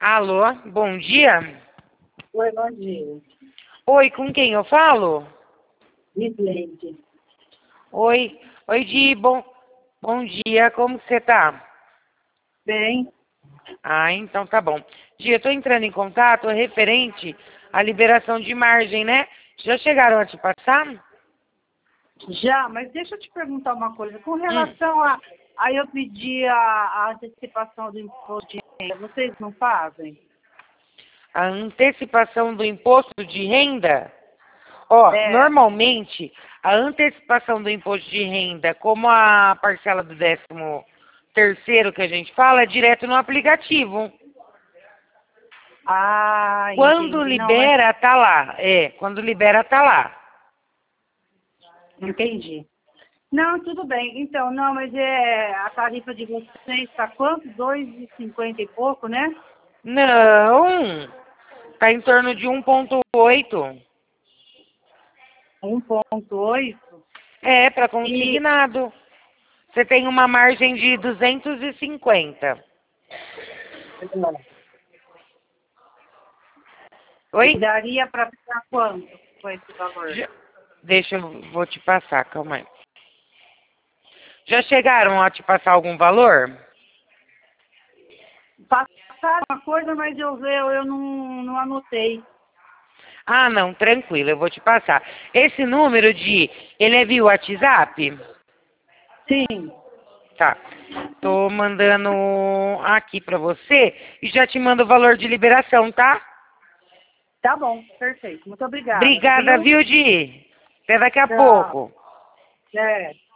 Alô, bom dia. Oi, bom dia. Oi, com quem eu falo? Midleide. Oi, Di, bom dia, como que você tá? Bem, Ah, então tá bom. Di, eu tô entrando em contato referente à liberação de margem, né? Já chegaram a te passar? já, mas deixa eu te perguntar uma coisa. Com Hum, relação a eu pedir a antecipação do imposto de renda, vocês não fazem? a antecipação do imposto de renda? Ó, É. normalmente, a antecipação do imposto de renda, como a parcela do 13º que a gente fala, é direto no aplicativo. Ah, Quando entendi. Não, mas libera, tá lá. Quando libera, tá lá. entendi. Não, tudo bem. Então, não, mas a tarifa de vocês está quanto? 2,50 e pouco, né? Não, tá em torno de 1,8. 1,8. É, para E consignado. Você tem uma margem de 250. e Oi? daria para ficar quanto com esse valor? Vou te passar, calma aí. Já chegaram a te passar algum valor? Passaram uma coisa, mas eu não anotei. Ah, não, tranquilo, eu vou te passar. Esse número ele é via WhatsApp? Sim, Tá. Tô mandando aqui pra você e já te mando o valor de liberação, tá? tá bom, perfeito. Muito obrigada, Obrigada, viu? viu, Di? Até daqui a Tchau. pouco. É.